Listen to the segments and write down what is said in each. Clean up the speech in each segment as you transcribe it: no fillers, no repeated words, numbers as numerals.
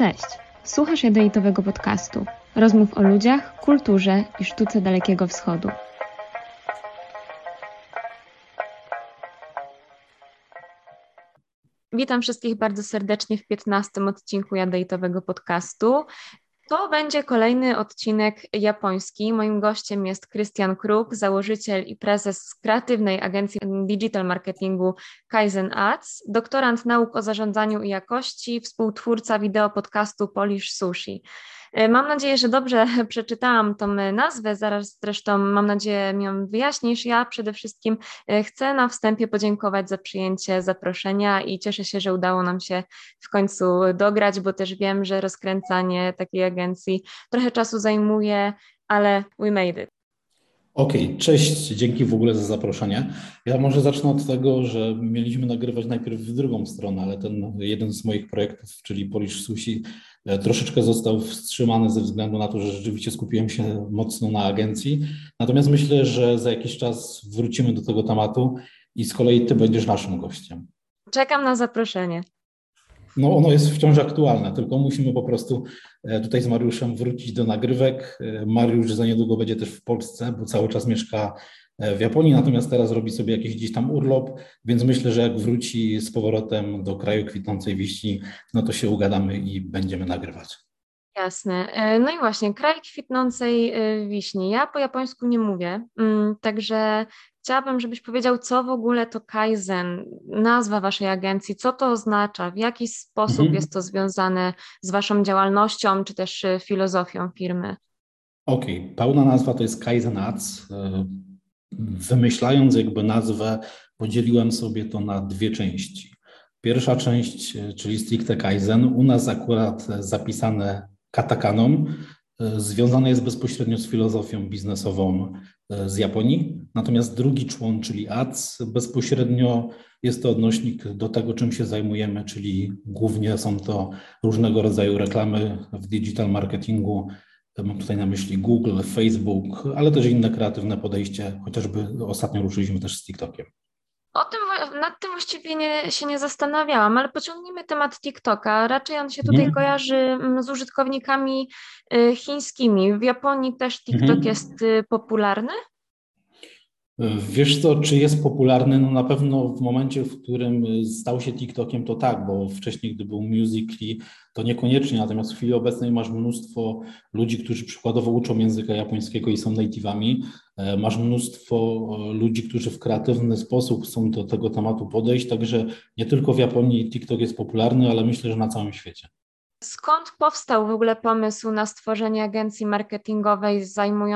Cześć, słuchasz Jadejtowego podcastu. Rozmów o ludziach, kulturze i sztuce Dalekiego Wschodu. Witam wszystkich bardzo serdecznie w 15. odcinku Jadejtowego podcastu. To będzie kolejny odcinek japoński. Moim gościem jest Christian Kruk, założyciel i prezes kreatywnej agencji digital marketingu Kaizen Ads, doktorant nauk o zarządzaniu i jakości, współtwórca wideo podcastu Polish Sushi. Mam nadzieję, że dobrze przeczytałam tą nazwę, zaraz zresztą mam nadzieję mi ją wyjaśnisz. Ja przede wszystkim chcę na wstępie podziękować za przyjęcie zaproszenia i cieszę się, że udało nam się w końcu dograć, bo też wiem, że rozkręcanie takiej agencji trochę czasu zajmuje, ale we made it. Okej, cześć, dzięki w ogóle za zaproszenie. Ja może zacznę od tego, że mieliśmy nagrywać najpierw w drugą stronę, ale ten jeden z moich projektów, czyli Polish Sushi, troszeczkę został wstrzymany ze względu na to, że rzeczywiście skupiłem się mocno na agencji. Natomiast myślę, że za jakiś czas wrócimy do tego tematu i z kolei ty będziesz naszym gościem. Czekam na zaproszenie. No ono jest wciąż aktualne, tylko musimy po prostu tutaj z Mariuszem wrócić do nagrywek. Mariusz za niedługo będzie też w Polsce, bo cały czas mieszka w Japonii, natomiast teraz robi sobie jakiś gdzieś tam urlop, więc myślę, że jak wróci z powrotem do kraju kwitnącej wiśni, no to się ugadamy i będziemy nagrywać. Jasne. No i właśnie, kraj kwitnącej wiśni. Ja po japońsku nie mówię, także chciałabym, żebyś powiedział, co w ogóle to Kaizen, nazwa waszej agencji, co to oznacza, w jaki sposób jest to związane z waszą działalnością, czy też filozofią firmy. Okej, pełna nazwa to jest Kaizen Ads. Wymyślając jakby nazwę, podzieliłem sobie to na dwie części. Pierwsza część, czyli stricte Kaizen, u nas akurat zapisane katakaną, związane jest bezpośrednio z filozofią biznesową z Japonii. Natomiast drugi człon, czyli ads, bezpośrednio jest to odnośnik do tego, czym się zajmujemy, czyli głównie są to różnego rodzaju reklamy w digital marketingu. Mam tutaj na myśli Google, Facebook, ale też inne kreatywne podejście, chociażby ostatnio ruszyliśmy też z TikTokiem. Nad tym właściwie się nie zastanawiałam, ale pociągnijmy temat TikToka. Raczej on się tutaj kojarzy z użytkownikami chińskimi. W Japonii też TikTok jest popularny? Wiesz co, czy jest popularny? No na pewno w momencie, w którym stał się TikTokiem, to tak, bo wcześniej, gdy był Musical.ly, to niekoniecznie, natomiast w chwili obecnej masz mnóstwo ludzi, którzy przykładowo uczą języka japońskiego i są native'ami. Masz mnóstwo ludzi, którzy w kreatywny sposób chcą do tego tematu podejść, także nie tylko w Japonii TikTok jest popularny, ale myślę, że na całym świecie. Skąd powstał w ogóle pomysł na stworzenie agencji marketingowej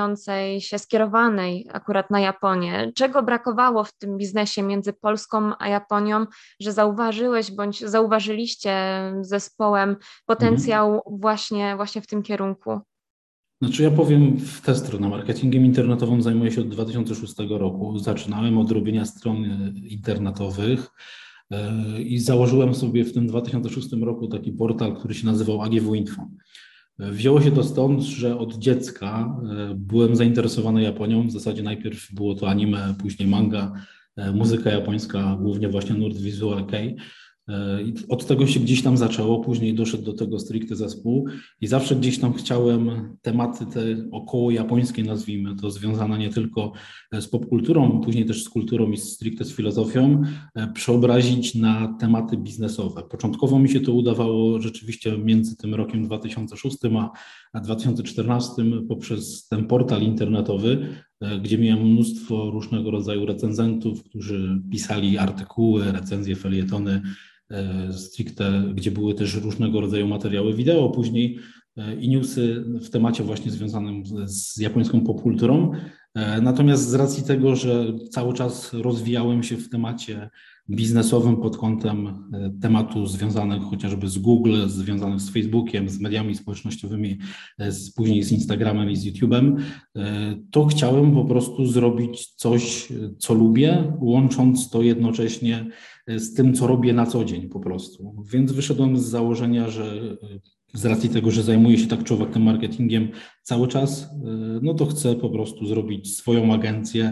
skierowanej akurat na Japonię? Czego brakowało w tym biznesie między Polską a Japonią, że zauważyłeś bądź zauważyliście zespołem potencjał właśnie w tym kierunku? Znaczy ja powiem w tę stronę. Marketingiem internetowym zajmuję się od 2006 roku. Zaczynałem od robienia stron internetowych. I założyłem sobie w tym 2006 roku taki portal, który się nazywał AGW Info. Wzięło się to stąd, że od dziecka byłem zainteresowany Japonią. W zasadzie najpierw było to anime, później manga, muzyka japońska, głównie właśnie nurt Visual Kei. I od tego się gdzieś tam zaczęło, później doszedł do tego stricte zespół i zawsze gdzieś tam chciałem tematy te około japońskie, nazwijmy to, związane nie tylko z popkulturą, później też z kulturą i stricte z filozofią, przeobrazić na tematy biznesowe. Początkowo mi się to udawało rzeczywiście między tym rokiem 2006 a 2014 poprzez ten portal internetowy, gdzie miałem mnóstwo różnego rodzaju recenzentów, którzy pisali artykuły, recenzje, felietony, stricte, gdzie były też różnego rodzaju materiały wideo później i newsy w temacie właśnie związanym z japońską popkulturą. Natomiast z racji tego, że cały czas rozwijałem się w temacie biznesowym pod kątem tematu związanych chociażby z Google, związanych z Facebookiem, z mediami społecznościowymi, później z Instagramem i z YouTube'em, to chciałem po prostu zrobić coś, co lubię, łącząc to jednocześnie z tym, co robię na co dzień po prostu. Więc wyszedłem z założenia, że z racji tego, że zajmuję się tak czy owak tym marketingiem cały czas, no to chcę po prostu zrobić swoją agencję,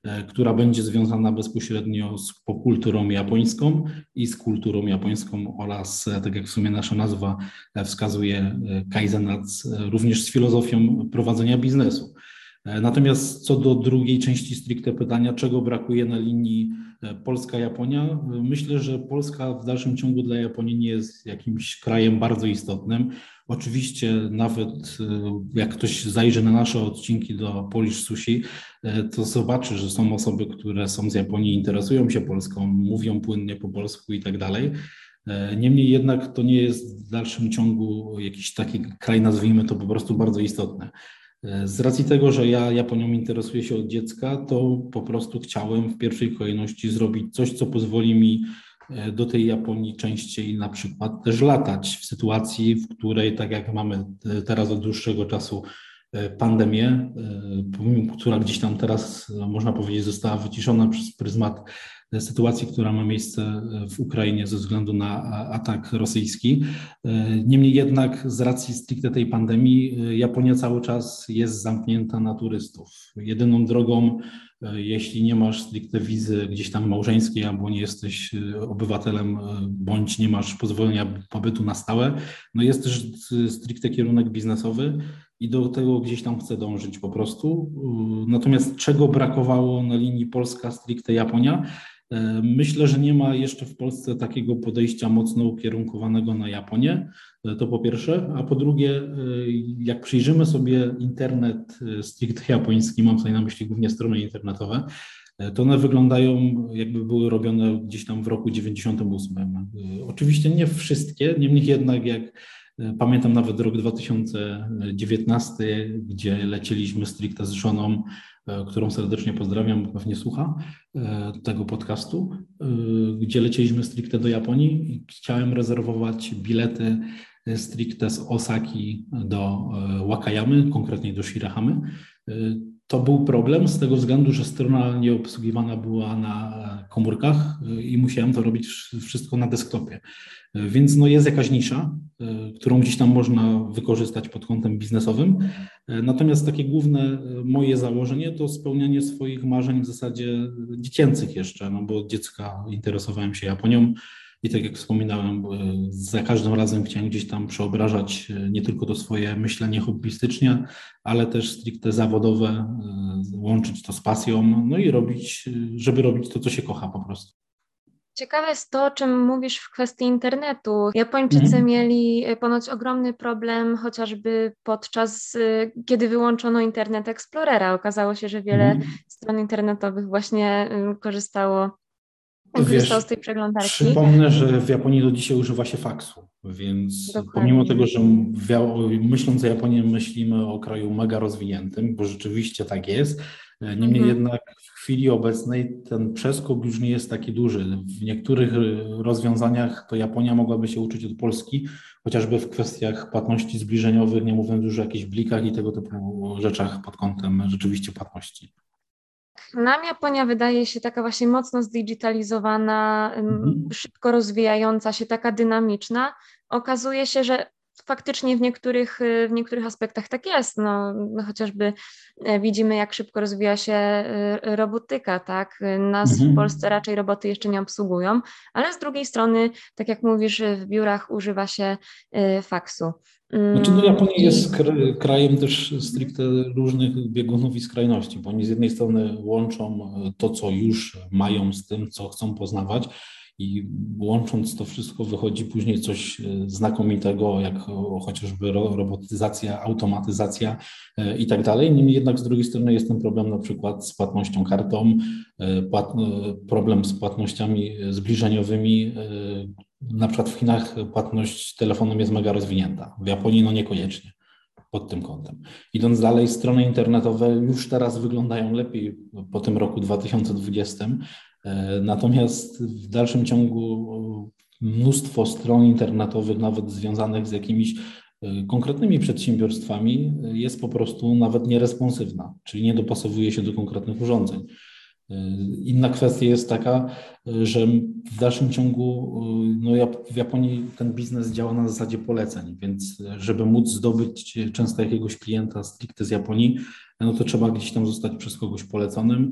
która będzie związana bezpośrednio z popkulturą japońską i z kulturą japońską oraz, tak jak w sumie nasza nazwa wskazuje, Kaizenatsu, również z filozofią prowadzenia biznesu. Natomiast co do drugiej części stricte pytania, czego brakuje na linii Polska-Japonia, myślę, że Polska w dalszym ciągu dla Japonii nie jest jakimś krajem bardzo istotnym. Oczywiście nawet jak ktoś zajrzy na nasze odcinki do Polish Sushi, to zobaczy, że są osoby, które są z Japonii, interesują się Polską, mówią płynnie po polsku i tak dalej. Niemniej jednak to nie jest w dalszym ciągu jakiś taki kraj, nazwijmy to po prostu bardzo istotny. Z racji tego, że ja Japonią interesuję się od dziecka, to po prostu chciałem w pierwszej kolejności zrobić coś, co pozwoli mi do tej Japonii częściej na przykład też latać w sytuacji, w której tak jak mamy teraz od dłuższego czasu pandemię, która gdzieś tam teraz można powiedzieć została wyciszona przez pryzmat sytuacji, która ma miejsce w Ukrainie ze względu na atak rosyjski. Niemniej jednak z racji stricte tej pandemii Japonia cały czas jest zamknięta na turystów. Jedyną drogą, jeśli nie masz stricte wizy gdzieś tam małżeńskiej albo nie jesteś obywatelem bądź nie masz pozwolenia pobytu na stałe, no jest też stricte kierunek biznesowy i do tego gdzieś tam chcę dążyć po prostu. Natomiast czego brakowało na linii Polska stricte Japonia? Myślę, że nie ma jeszcze w Polsce takiego podejścia mocno ukierunkowanego na Japonię, to po pierwsze, a po drugie, jak przyjrzymy sobie internet stricte japoński, mam tutaj na myśli głównie strony internetowe, to one wyglądają jakby były robione gdzieś tam w roku 98. Oczywiście nie wszystkie, niemniej jednak jak pamiętam nawet rok 2019, gdzie lecieliśmy stricte z żoną, którą serdecznie pozdrawiam, bo pewnie słucha tego podcastu, gdzie lecieliśmy stricte do Japonii i chciałem rezerwować bilety stricte z Osaki do Wakayamy, konkretnie do Shirahamy. To był problem z tego względu, że strona nie obsługiwana była na komórkach i musiałem to robić wszystko na desktopie. Więc no jest jakaś nisza, którą gdzieś tam można wykorzystać pod kątem biznesowym. Natomiast takie główne moje założenie to spełnianie swoich marzeń w zasadzie dziecięcych jeszcze, no bo od dziecka interesowałem się Japonią i tak jak wspominałem, za każdym razem chciałem gdzieś tam przeobrażać nie tylko to swoje myślenie hobbystycznie, ale też stricte zawodowe, łączyć to z pasją, no i robić, żeby robić to, co się kocha po prostu. Ciekawe jest to, o czym mówisz w kwestii internetu. Japończycy mieli ponoć ogromny problem, chociażby podczas, kiedy wyłączono Internet Explorera. Okazało się, że wiele stron internetowych właśnie korzystało z tej przeglądarki. Przypomnę, że w Japonii do dzisiaj używa się faksu, więc dokładnie. Pomimo tego, że myśląc o Japonii myślimy o kraju mega rozwiniętym, bo rzeczywiście tak jest, niemniej jednak w chwili obecnej ten przeskok już nie jest taki duży. W niektórych rozwiązaniach to Japonia mogłaby się uczyć od Polski, chociażby w kwestiach płatności zbliżeniowych, nie mówiąc już o jakichś blikach i tego typu rzeczach pod kątem rzeczywiście płatności. Nam Japonia wydaje się taka właśnie mocno zdigitalizowana, szybko rozwijająca się, taka dynamiczna. Okazuje się, że faktycznie w niektórych aspektach tak jest. No, chociażby widzimy, jak szybko rozwija się robotyka, tak? Nas w Polsce raczej roboty jeszcze nie obsługują, ale z drugiej strony, tak jak mówisz, w biurach używa się faksu. Znaczy, no Japonia jest krajem też stricte różnych biegunów i skrajności, bo oni z jednej strony łączą to, co już mają z tym, co chcą poznawać i łącząc to wszystko wychodzi później coś znakomitego, jak chociażby robotyzacja, automatyzacja i tak dalej. Niemniej jednak z drugiej strony jest ten problem na przykład z płatnością kartą, problem z płatnościami zbliżeniowymi. Na przykład w Chinach płatność telefonem jest mega rozwinięta, w Japonii no niekoniecznie pod tym kątem. Idąc dalej, strony internetowe już teraz wyglądają lepiej po tym roku 2020, natomiast w dalszym ciągu mnóstwo stron internetowych, nawet związanych z jakimiś konkretnymi przedsiębiorstwami, jest po prostu nawet nieresponsywna, czyli nie dopasowuje się do konkretnych urządzeń. Inna kwestia jest taka, że w dalszym ciągu no w Japonii ten biznes działa na zasadzie poleceń, więc żeby móc zdobyć często jakiegoś klienta stricte z Japonii, no to trzeba gdzieś tam zostać przez kogoś poleconym.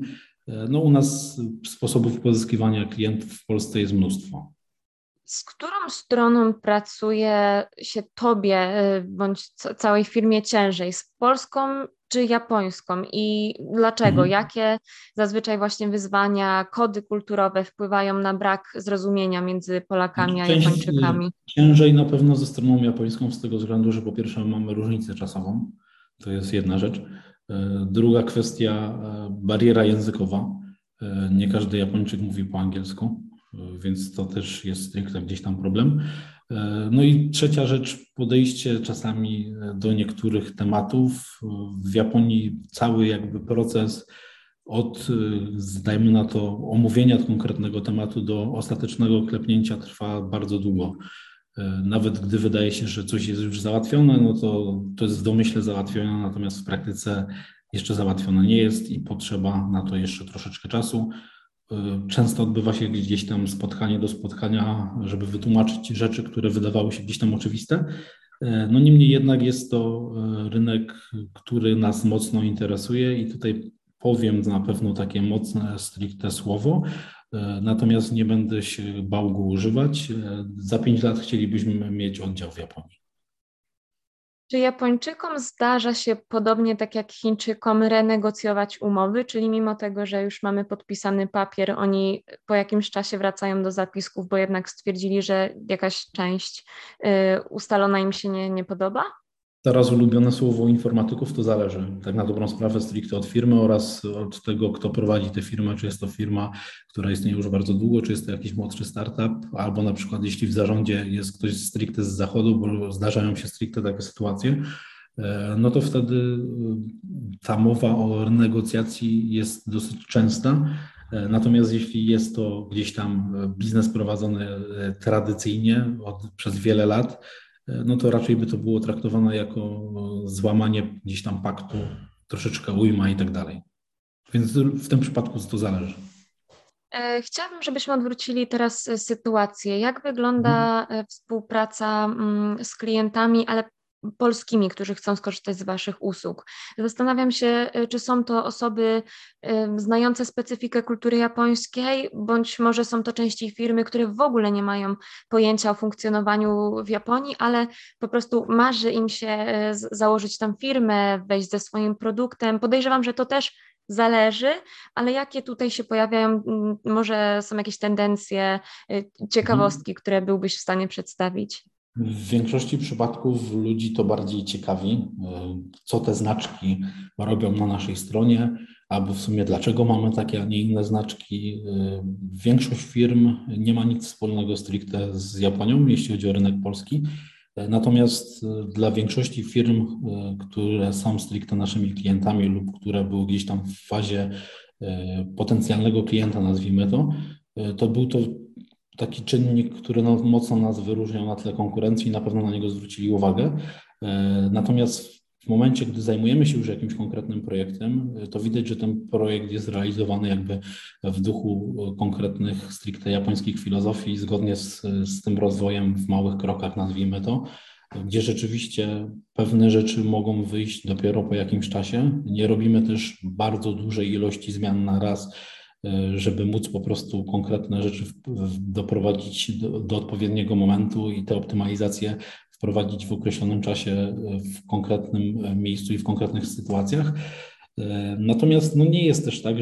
No u nas sposobów pozyskiwania klientów w Polsce jest mnóstwo. Z którą stroną pracuje się tobie bądź całej firmie ciężej? Z polską czy japońską? I dlaczego? Mhm. Jakie zazwyczaj właśnie wyzwania, kody kulturowe wpływają na brak zrozumienia między Polakami a Japończykami? Ciężej na pewno ze stroną japońską z tego względu, że po pierwsze mamy różnicę czasową, to jest jedna rzecz. Druga kwestia, bariera językowa. Nie każdy Japończyk mówi po angielsku, więc to też jest stricte gdzieś tam problem. No i trzecia rzecz, podejście czasami do niektórych tematów. W Japonii cały jakby proces od, dajmy na to, omówienia konkretnego tematu do ostatecznego klepnięcia trwa bardzo długo. Nawet gdy wydaje się, że coś jest już załatwione, no to jest w domyśle załatwione, natomiast w praktyce jeszcze załatwione nie jest i potrzeba na to jeszcze troszeczkę czasu. Często odbywa się gdzieś tam spotkanie do spotkania, żeby wytłumaczyć rzeczy, które wydawały się gdzieś tam oczywiste. No niemniej jednak jest to rynek, który nas mocno interesuje i tutaj powiem na pewno takie mocne, stricte słowo, natomiast nie będę się bał go używać. Za 5 lat chcielibyśmy mieć oddział w Japonii. Czy Japończykom zdarza się podobnie tak jak Chińczykom renegocjować umowy, czyli mimo tego, że już mamy podpisany papier, oni po jakimś czasie wracają do zapisków, bo jednak stwierdzili, że jakaś część ustalona im się nie podoba? Teraz ulubione słowo informatyków to zależy tak na dobrą sprawę stricte od firmy oraz od tego, kto prowadzi tę firmę, czy jest to firma, która istnieje już bardzo długo, czy jest to jakiś młodszy startup, albo na przykład jeśli w zarządzie jest ktoś stricte z zachodu, bo zdarzają się stricte takie sytuacje, no to wtedy ta mowa o negocjacji jest dosyć częsta. Natomiast jeśli jest to gdzieś tam biznes prowadzony tradycyjnie przez wiele lat, no to raczej by to było traktowane jako złamanie gdzieś tam paktu, troszeczkę ujma i tak dalej. Więc w tym przypadku to zależy. Chciałabym, żebyśmy odwrócili teraz sytuację. Jak Mhm. wygląda współpraca z klientami, ale polskimi, którzy chcą skorzystać z Waszych usług? Zastanawiam się, czy są to osoby znające specyfikę kultury japońskiej, bądź może są to częściej firmy, które w ogóle nie mają pojęcia o funkcjonowaniu w Japonii, ale po prostu marzy im się założyć tam firmę, wejść ze swoim produktem. Podejrzewam, że to też zależy, ale jakie tutaj się pojawiają, może są jakieś tendencje, Mhm. ciekawostki, które byłbyś w stanie przedstawić? W większości przypadków ludzi to bardziej ciekawi, co te znaczki robią na naszej stronie, albo w sumie dlaczego mamy takie, a nie inne znaczki. Większość firm nie ma nic wspólnego stricte z Japonią, jeśli chodzi o rynek polski. Natomiast dla większości firm, które są stricte naszymi klientami lub które były gdzieś tam w fazie potencjalnego klienta, nazwijmy to, to był to taki czynnik, który no, mocno nas wyróżniał na tle konkurencji i na pewno na niego zwrócili uwagę. Natomiast w momencie, gdy zajmujemy się już jakimś konkretnym projektem, to widać, że ten projekt jest realizowany jakby w duchu konkretnych, stricte japońskich filozofii, zgodnie z tym rozwojem w małych krokach, nazwijmy to, gdzie rzeczywiście pewne rzeczy mogą wyjść dopiero po jakimś czasie. Nie robimy też bardzo dużej ilości zmian na raz, żeby móc po prostu konkretne rzeczy doprowadzić do odpowiedniego momentu i te optymalizacje wprowadzić w określonym czasie, w konkretnym miejscu i w konkretnych sytuacjach. Natomiast no nie jest też tak,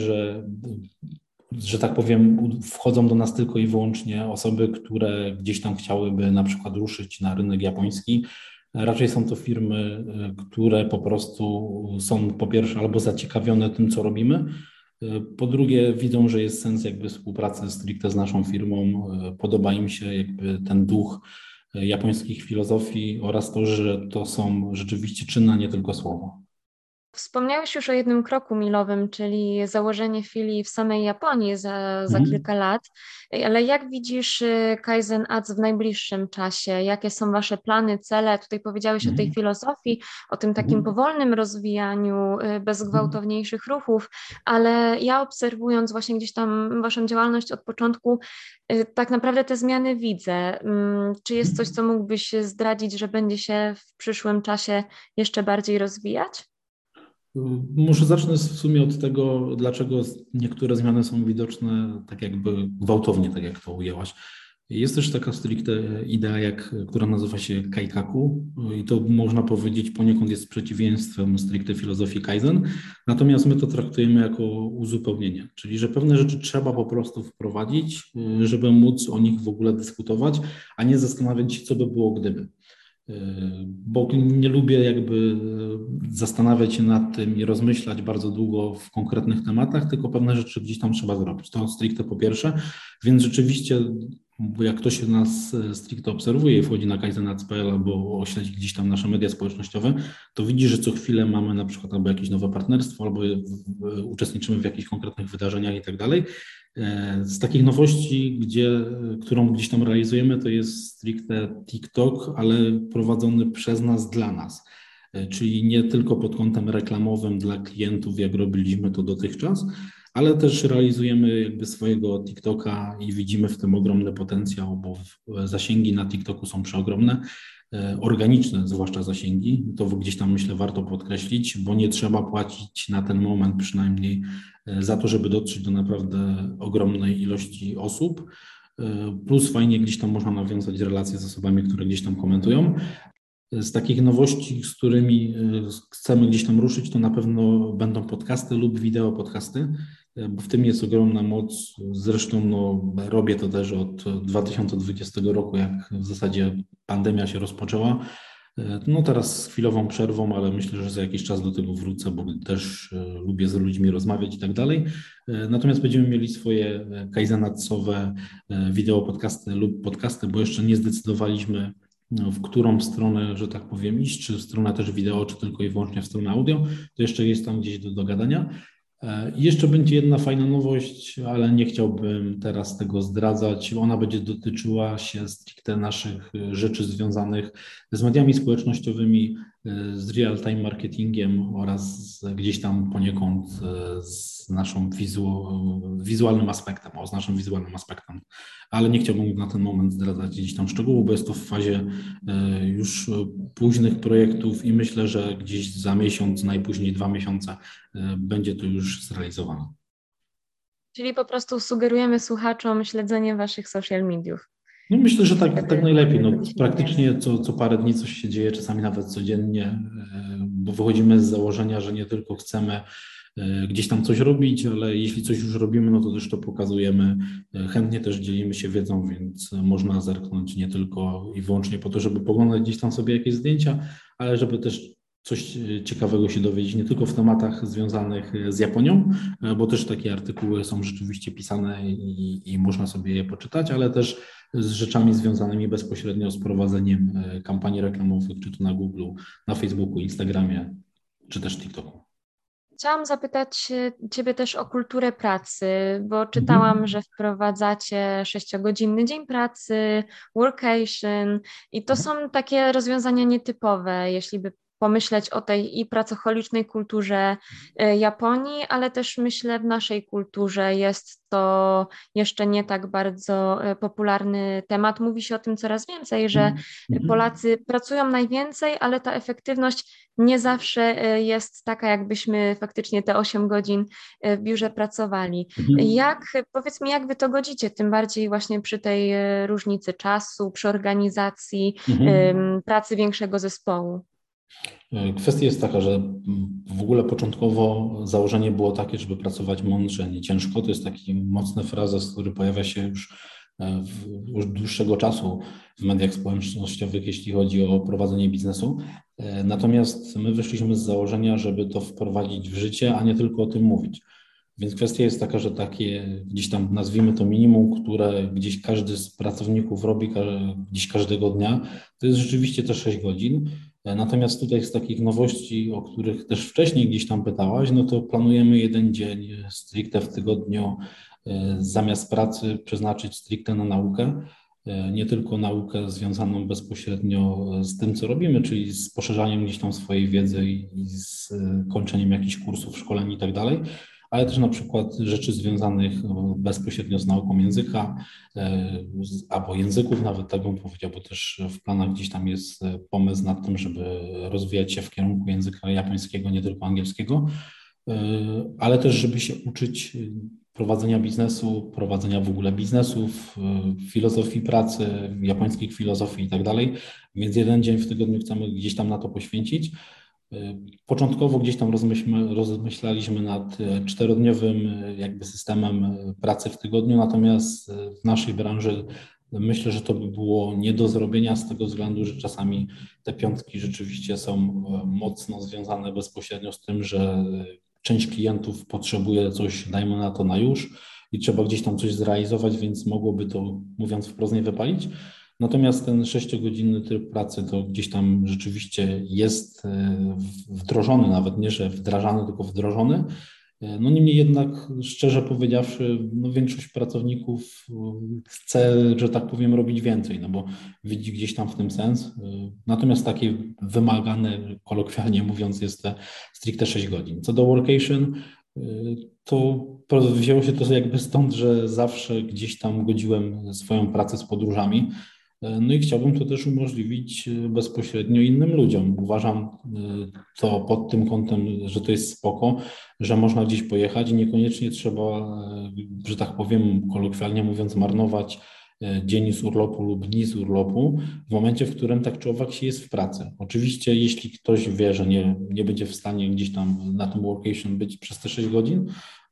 że tak powiem, wchodzą do nas tylko i wyłącznie osoby, które gdzieś tam chciałyby na przykład ruszyć na rynek japoński. Raczej są to firmy, które po prostu są po pierwsze albo zaciekawione tym, co robimy, po drugie widzą, że jest sens jakby współpracy stricte z naszą firmą. Podoba im się jakby ten duch japońskich filozofii oraz to, że to są rzeczywiście czyny, a nie tylko słowa. Wspomniałeś już o jednym kroku milowym, czyli założenie filii w samej Japonii za Mhm. kilka lat, ale jak widzisz Kaizen Ads w najbliższym czasie? Jakie są Wasze plany, cele? Tutaj powiedziałeś o tej Mhm. filozofii, o tym takim Mhm. powolnym rozwijaniu, bez Mhm. gwałtowniejszych ruchów, ale ja obserwując właśnie gdzieś tam Waszą działalność od początku, tak naprawdę te zmiany widzę. Czy jest coś, co mógłbyś zdradzić, że będzie się w przyszłym czasie jeszcze bardziej rozwijać? Może zacznę w sumie od tego, dlaczego niektóre zmiany są widoczne tak jakby gwałtownie, tak jak to ujęłaś. Jest też taka stricte idea, która nazywa się Kaikaku i to można powiedzieć poniekąd jest przeciwieństwem stricte filozofii Kaizen, natomiast my to traktujemy jako uzupełnienie, czyli że pewne rzeczy trzeba po prostu wprowadzić, żeby móc o nich w ogóle dyskutować, a nie zastanawiać się, co by było gdyby. Bo nie lubię jakby zastanawiać się nad tym i rozmyślać bardzo długo w konkretnych tematach, tylko pewne rzeczy gdzieś tam trzeba zrobić. To stricte po pierwsze, więc rzeczywiście, bo jak ktoś nas stricte obserwuje i wchodzi na kaizenacpl albo śledzi gdzieś tam nasze media społecznościowe, to widzi, że co chwilę mamy na przykład albo jakieś nowe partnerstwo, albo uczestniczymy w jakichś konkretnych wydarzeniach i tak dalej. Z takich nowości, którą gdzieś tam realizujemy, to jest stricte TikTok, ale prowadzony przez nas, dla nas. Czyli nie tylko pod kątem reklamowym dla klientów, jak robiliśmy to dotychczas, ale też realizujemy jakby swojego TikToka i widzimy w tym ogromny potencjał, bo zasięgi na TikToku są przeogromne, organiczne zwłaszcza zasięgi. To gdzieś tam myślę warto podkreślić, bo nie trzeba płacić na ten moment przynajmniej za to, żeby dotrzeć do naprawdę ogromnej ilości osób. Plus fajnie gdzieś tam można nawiązać relacje z osobami, które gdzieś tam komentują. Z takich nowości, z którymi chcemy gdzieś tam ruszyć, to na pewno będą podcasty lub wideo podcasty, bo w tym jest ogromna moc. Zresztą robię to też od 2020 roku, jak w zasadzie pandemia się rozpoczęła. Teraz z chwilową przerwą, ale myślę, że za jakiś czas do tego wrócę, bo też lubię z ludźmi rozmawiać i tak dalej. Natomiast będziemy mieli swoje kaizenatsowe wideo podcasty lub podcasty, bo jeszcze nie zdecydowaliśmy, w którą stronę, że tak powiem, iść, czy w stronę też wideo, czy tylko i wyłącznie w stronę audio, to jeszcze jest tam gdzieś do dogadania. I jeszcze będzie jedna fajna nowość, ale nie chciałbym teraz tego zdradzać. Ona będzie dotyczyła się stricte naszych rzeczy związanych z mediami społecznościowymi, z real-time marketingiem oraz gdzieś tam poniekąd z naszym wizualnym aspektem, z naszym wizualnym aspektem. Ale nie chciałbym na ten moment zdradzać gdzieś tam szczegółów, bo jest to w fazie już późnych projektów i myślę, że gdzieś za miesiąc, najpóźniej 2 miesiące będzie to już zrealizowane. Czyli po prostu sugerujemy słuchaczom śledzenie waszych social mediów. Myślę, że tak najlepiej. Praktycznie co parę dni coś się dzieje, czasami nawet codziennie, bo wychodzimy z założenia, że nie tylko chcemy gdzieś tam coś robić, ale jeśli coś już robimy, to też to pokazujemy. Chętnie też dzielimy się wiedzą, więc można zerknąć nie tylko i wyłącznie po to, żeby poglądać gdzieś tam sobie jakieś zdjęcia, ale żeby też coś ciekawego się dowiedzieć, nie tylko w tematach związanych z Japonią, bo też takie artykuły są rzeczywiście pisane i można sobie je poczytać, ale też z rzeczami związanymi bezpośrednio z prowadzeniem kampanii reklamowych, czy to na Google, na Facebooku, Instagramie, czy też TikToku. Chciałam zapytać Ciebie też o kulturę pracy, bo czytałam, że wprowadzacie 6-godzinny dzień pracy, workation i to są takie rozwiązania nietypowe, jeśli by pomyśleć o tej i pracocholicznej kulturze Japonii, ale też myślę w naszej kulturze jest to jeszcze nie tak bardzo popularny temat. Mówi się o tym coraz więcej, że Polacy pracują najwięcej, ale ta efektywność nie zawsze jest taka, jakbyśmy faktycznie te 8 godzin w biurze pracowali. Powiedz mi, jak wy to godzicie, tym bardziej właśnie przy tej różnicy czasu, przy organizacji pracy większego zespołu? Kwestia jest taka, że w ogóle początkowo założenie było takie, żeby pracować mądrze, nie ciężko. To jest taki mocny frazes, który pojawia się już dłuższego czasu w mediach społecznościowych, jeśli chodzi o prowadzenie biznesu. Natomiast my wyszliśmy z założenia, żeby to wprowadzić w życie, a nie tylko o tym mówić. Więc kwestia jest taka, że takie gdzieś tam nazwijmy to minimum, które gdzieś każdy z pracowników robi gdzieś każdego dnia, to jest rzeczywiście te 6 godzin. Natomiast tutaj z takich nowości, o których też wcześniej gdzieś tam pytałaś, to planujemy 1 dzień stricte w tygodniu zamiast pracy przeznaczyć stricte na naukę. Nie tylko naukę związaną bezpośrednio z tym, co robimy, czyli z poszerzaniem gdzieś tam swojej wiedzy i z kończeniem jakichś kursów, szkoleń i tak dalej, ale też na przykład rzeczy związanych bezpośrednio z nauką języka albo języków nawet, tak bym powiedział, bo też w planach gdzieś tam jest pomysł nad tym, żeby rozwijać się w kierunku języka japońskiego, nie tylko angielskiego, ale też żeby się uczyć prowadzenia biznesu, prowadzenia w ogóle biznesów, filozofii pracy, japońskiej filozofii i tak dalej, więc jeden dzień w tygodniu chcemy gdzieś tam na to poświęcić. Początkowo gdzieś tam rozmyślaliśmy nad czterodniowym jakby systemem pracy w tygodniu, natomiast w naszej branży myślę, że to by było nie do zrobienia z tego względu, że czasami te piątki rzeczywiście są mocno związane bezpośrednio z tym, że część klientów potrzebuje coś, dajmy na to na już i trzeba gdzieś tam coś zrealizować, więc mogłoby to, mówiąc wprost, nie wypalić. Natomiast ten 6-godzinny tryb pracy to gdzieś tam rzeczywiście jest wdrożony, nawet nie, że wdrażany, tylko wdrożony. No niemniej jednak, szczerze powiedziawszy, no większość pracowników chce, że tak powiem, robić więcej, no bo widzi gdzieś tam w tym sens. Natomiast takie wymagane, kolokwialnie mówiąc, jest te stricte 6 godzin. Co do workation, to wzięło się to jakby stąd, że zawsze gdzieś tam godziłem swoją pracę z podróżami. No i chciałbym to też umożliwić bezpośrednio innym ludziom. Uważam to pod tym kątem, że to jest spoko, że można gdzieś pojechać i niekoniecznie trzeba, że tak powiem, kolokwialnie mówiąc, marnować dzień z urlopu lub dni z urlopu w momencie, w którym tak czy owak się jest w pracy. Oczywiście, jeśli ktoś wie, że nie będzie w stanie gdzieś tam na tym workation być przez te 6 godzin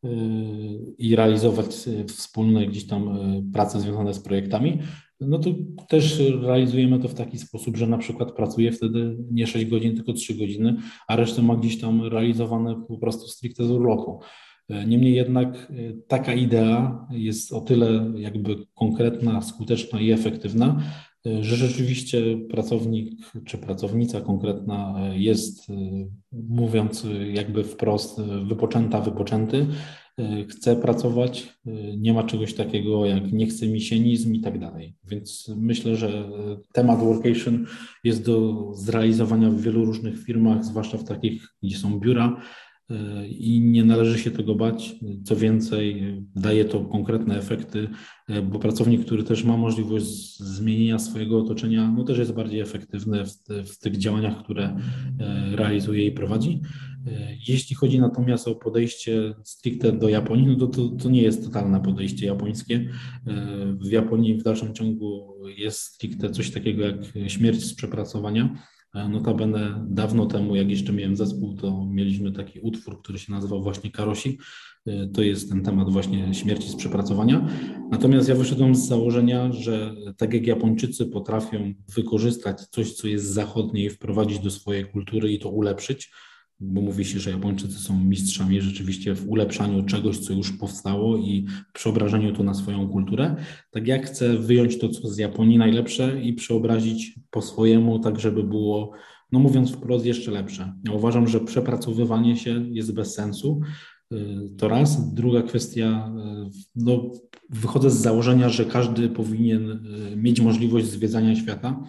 i realizować wspólne gdzieś tam prace związane z projektami, no to też realizujemy to w taki sposób, że na przykład pracuje wtedy nie 6 godzin, tylko 3 godziny, a resztę ma gdzieś tam realizowane po prostu stricte z urlopu. Niemniej jednak taka idea jest o tyle jakby konkretna, skuteczna i efektywna, że rzeczywiście pracownik czy pracownica konkretna jest, mówiąc jakby wprost, wypoczęty, chce pracować, nie ma czegoś takiego jak niechcemiesienizm i tak dalej. Więc myślę, że temat workation jest do zrealizowania w wielu różnych firmach, zwłaszcza w takich, gdzie są biura, i nie należy się tego bać. Co więcej, daje to konkretne efekty, bo pracownik, który też ma możliwość zmienienia swojego otoczenia, no też jest bardziej efektywny w tych działaniach, które realizuje i prowadzi. Jeśli chodzi natomiast o podejście stricte do Japonii, no to nie jest totalne podejście japońskie. W Japonii w dalszym ciągu jest stricte coś takiego jak śmierć z przepracowania. Notabene dawno temu, jak jeszcze miałem zespół, to mieliśmy taki utwór, który się nazywał właśnie Karoshi. To jest ten temat właśnie śmierci z przepracowania. Natomiast ja wyszedłem z założenia, że tak jak Japończycy potrafią wykorzystać coś, co jest zachodnie i wprowadzić do swojej kultury i to ulepszyć, bo mówi się, że Japończycy są mistrzami rzeczywiście w ulepszaniu czegoś, co już powstało i przeobrażeniu to na swoją kulturę. Tak jak chcę wyjąć to, co z Japonii najlepsze i przeobrazić po swojemu, tak żeby było, no mówiąc wprost, jeszcze lepsze. Ja uważam, że przepracowywanie się jest bez sensu. To raz. Druga kwestia, no, wychodzę z założenia, że każdy powinien mieć możliwość zwiedzania świata.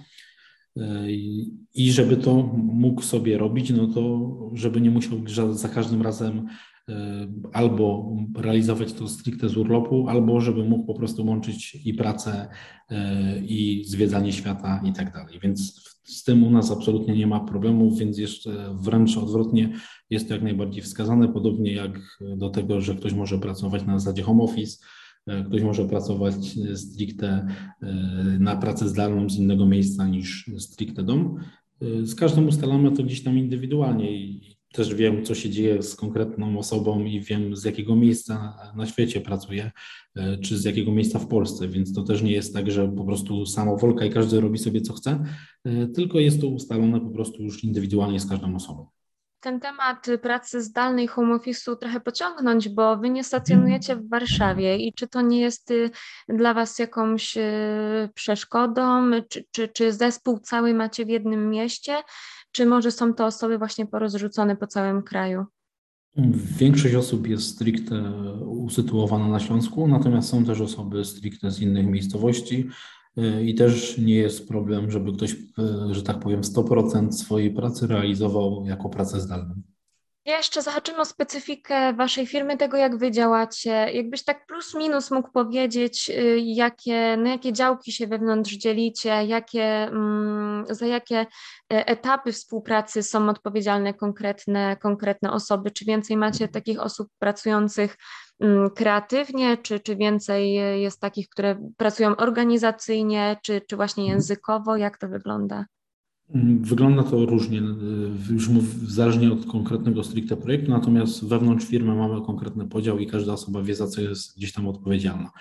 I żeby to mógł sobie robić, no to żeby nie musiał za każdym razem albo realizować to stricte z urlopu, albo żeby mógł po prostu łączyć i pracę, i zwiedzanie świata i tak dalej. Więc z tym u nas absolutnie nie ma problemów, więc jeszcze wręcz odwrotnie jest to jak najbardziej wskazane, podobnie jak do tego, że ktoś może pracować na zasadzie home office. Ktoś może pracować stricte na pracę zdalną z innego miejsca niż stricte dom. Z każdym ustalamy to gdzieś tam indywidualnie i też wiem, co się dzieje z konkretną osobą i wiem, z jakiego miejsca na świecie pracuje, czy z jakiego miejsca w Polsce, więc to też nie jest tak, że po prostu samowolka i każdy robi sobie co chce, tylko jest to ustalone po prostu już indywidualnie z każdą osobą. Ten temat pracy zdalnej, home office'u trochę pociągnąć, bo wy nie stacjonujecie w Warszawie i czy to nie jest dla was jakąś przeszkodą, czy zespół cały macie w jednym mieście, czy może są to osoby właśnie porozrzucone po całym kraju? Większość osób jest stricte usytuowana na Śląsku, natomiast są też osoby stricte z innych miejscowości i też nie jest problem, żeby ktoś, że tak powiem, 100% swojej pracy realizował jako pracę zdalną. Jeszcze zahaczymy o specyfikę waszej firmy, tego jak wy działacie. Jakbyś tak plus minus mógł powiedzieć, na jakie działki się wewnątrz dzielicie, za jakie etapy współpracy są odpowiedzialne konkretne osoby? Czy więcej macie takich osób pracujących kreatywnie, czy więcej jest takich, które pracują organizacyjnie, czy właśnie językowo? Jak to wygląda? Wygląda to różnie, już zależnie od konkretnego stricte projektu, natomiast wewnątrz firmy mamy konkretny podział i każda osoba wie, za co jest gdzieś tam odpowiedzialna.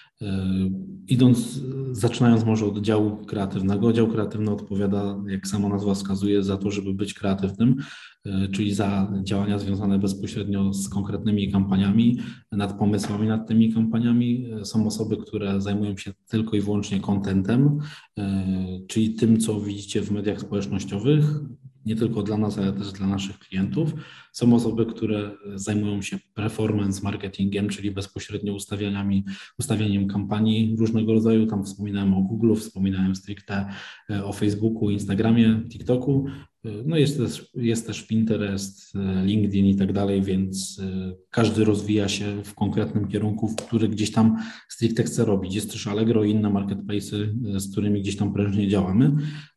Zaczynając może od działu kreatywnego. Dział kreatywny odpowiada, jak sama nazwa wskazuje, za to, żeby być kreatywnym, czyli za działania związane bezpośrednio z konkretnymi kampaniami, nad pomysłami nad tymi kampaniami. Są osoby, które zajmują się tylko i wyłącznie contentem, czyli tym, co widzicie w mediach społecznościowych, nie tylko dla nas, ale też dla naszych klientów. Są osoby, które zajmują się performance marketingiem, czyli bezpośrednio ustawianiem kampanii różnego rodzaju. Tam wspominałem o Google, wspominałem stricte o Facebooku, Instagramie, TikToku. No jest też Pinterest, LinkedIn i tak dalej, więc każdy rozwija się w konkretnym kierunku, w który gdzieś tam stricte chce robić. Jest też Allegro i inne marketplace'y, z którymi gdzieś tam prężnie działamy.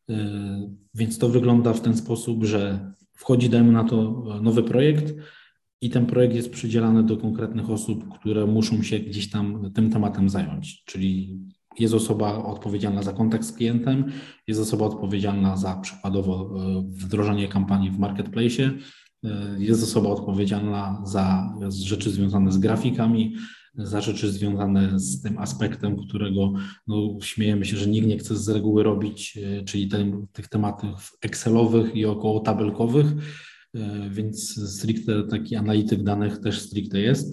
Więc to wygląda w ten sposób, że wchodzi, dajmy na to, nowy projekt i ten projekt jest przydzielany do konkretnych osób, które muszą się gdzieś tam tym tematem zająć, czyli jest osoba odpowiedzialna za kontakt z klientem, jest osoba odpowiedzialna za przykładowo wdrożenie kampanii w marketplace, jest osoba odpowiedzialna za rzeczy związane z grafikami, za rzeczy związane z tym aspektem, którego śmiejemy się, że nikt nie chce z reguły robić, czyli tych tematów Excelowych i około tabelkowych, więc stricte taki analityk danych też stricte jest,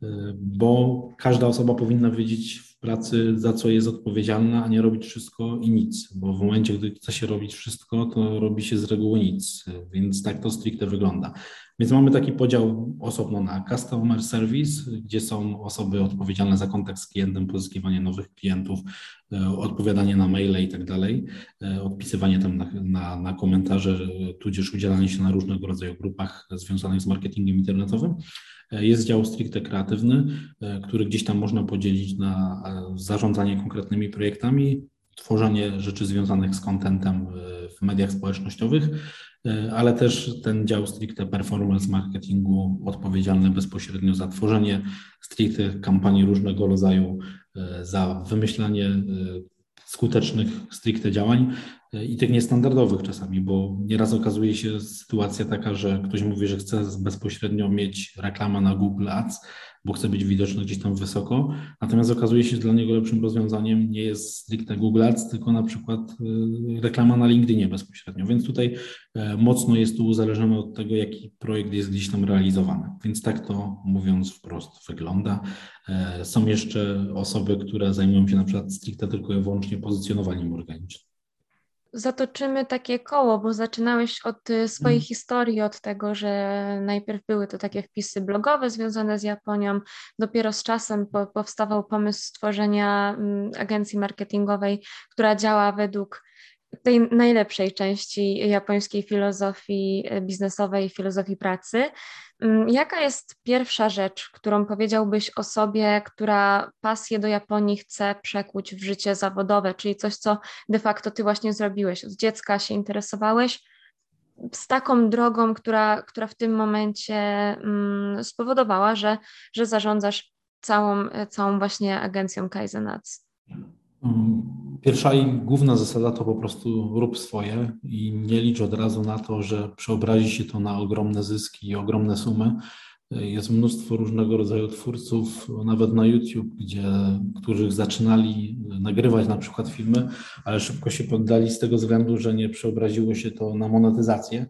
bo każda osoba powinna wiedzieć w pracy, za co jest odpowiedzialna, a nie robić wszystko i nic, bo w momencie, gdy chce się robić wszystko, to robi się z reguły nic, więc tak to stricte wygląda. Więc mamy taki podział osobno na customer service, gdzie są osoby odpowiedzialne za kontakt z klientem, pozyskiwanie nowych klientów, odpowiadanie na maile i tak dalej, odpisywanie tam na komentarze, tudzież udzielanie się na różnego rodzaju grupach związanych z marketingiem internetowym. Jest dział stricte kreatywny, który gdzieś tam można podzielić na zarządzanie konkretnymi projektami, tworzenie rzeczy związanych z contentem w mediach społecznościowych, ale też ten dział stricte performance marketingu odpowiedzialny bezpośrednio za tworzenie stricte kampanii różnego rodzaju, za wymyślanie skutecznych stricte działań i tych niestandardowych czasami, bo nieraz okazuje się sytuacja taka, że ktoś mówi, że chce bezpośrednio mieć reklamę na Google Ads, bo chce być widoczny gdzieś tam wysoko, natomiast okazuje się, że dla niego lepszym rozwiązaniem nie jest stricte Google Ads, tylko na przykład reklama na LinkedInie bezpośrednio, więc tutaj mocno jest to uzależnione od tego, jaki projekt jest gdzieś tam realizowany, więc tak to mówiąc wprost wygląda. Są jeszcze osoby, które zajmują się na przykład stricte tylko i wyłącznie pozycjonowaniem organicznym. Zatoczymy takie koło, bo zaczynałeś od swojej historii, od tego, że najpierw były to takie wpisy blogowe związane z Japonią, dopiero z czasem powstawał pomysł stworzenia agencji marketingowej, która działa według tej najlepszej części japońskiej filozofii biznesowej, filozofii pracy. Jaka jest pierwsza rzecz, którą powiedziałbyś osobie, która pasję do Japonii chce przekuć w życie zawodowe, czyli coś, co de facto ty właśnie zrobiłeś? Od dziecka się interesowałeś z taką drogą, która w tym momencie spowodowała, że zarządzasz całą właśnie agencją Kaizenatsu. Pierwsza i główna zasada to po prostu rób swoje i nie licz od razu na to, że przeobrazi się to na ogromne zyski i ogromne sumy. Jest mnóstwo różnego rodzaju twórców, nawet na YouTube, którzy zaczynali nagrywać na przykład filmy, ale szybko się poddali z tego względu, że nie przeobraziło się to na monetyzację.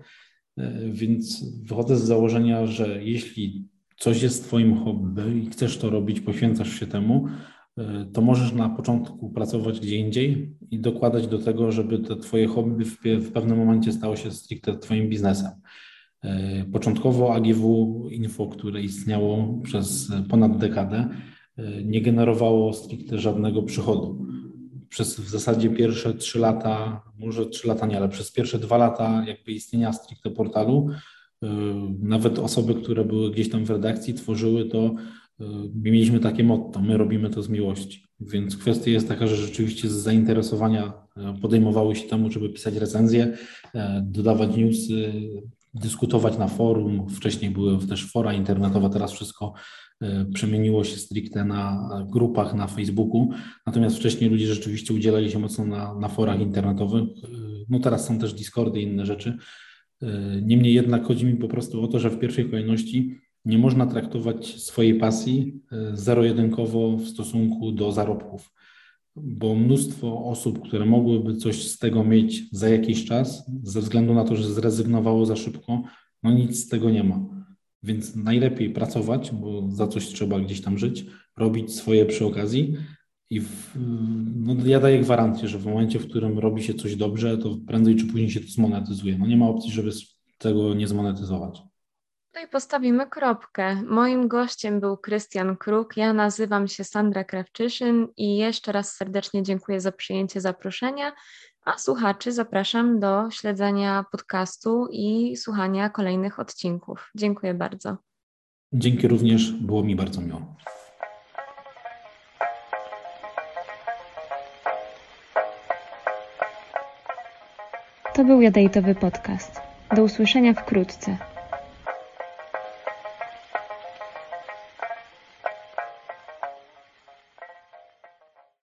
Więc wychodzę z założenia, że jeśli coś jest twoim hobby i chcesz to robić, poświęcasz się temu, to możesz na początku pracować gdzie indziej i dokładać do tego, żeby to twoje hobby w pewnym momencie stało się stricte twoim biznesem. Początkowo AGW Info, które istniało przez ponad dekadę, nie generowało stricte żadnego przychodu. Przez w zasadzie pierwsze 3 lata, może 3 lata nie, ale przez pierwsze 2 lata jakby istnienia stricte portalu Nawet osoby, które były gdzieś tam w redakcji, tworzyły to, mieliśmy takie motto, my robimy to z miłości. Więc kwestia jest taka, że rzeczywiście z zainteresowania podejmowały się temu, żeby pisać recenzje, dodawać newsy, dyskutować na forum. Wcześniej były też fora internetowe, teraz wszystko przemieniło się stricte na grupach na Facebooku. Natomiast wcześniej ludzie rzeczywiście udzielali się mocno na forach internetowych. No teraz są też Discordy i inne rzeczy. Niemniej jednak chodzi mi po prostu o to, że w pierwszej kolejności nie można traktować swojej pasji zero-jedynkowo w stosunku do zarobków, bo mnóstwo osób, które mogłyby coś z tego mieć za jakiś czas, ze względu na to, że zrezygnowało za szybko, no nic z tego nie ma. Więc najlepiej pracować, bo za coś trzeba gdzieś tam żyć, robić swoje przy okazji i no ja daję gwarancję, że w momencie, w którym robi się coś dobrze, to prędzej czy później się to zmonetyzuje. No nie ma opcji, żeby tego nie zmonetyzować. Tutaj postawimy kropkę. Moim gościem był Krystian Kruk, ja nazywam się Sandra Krawczyszyn i jeszcze raz serdecznie dziękuję za przyjęcie zaproszenia, a słuchaczy zapraszam do śledzenia podcastu i słuchania kolejnych odcinków. Dziękuję bardzo. Dzięki również, było mi bardzo miło. To był Jadejtowy Podcast. Do usłyszenia wkrótce.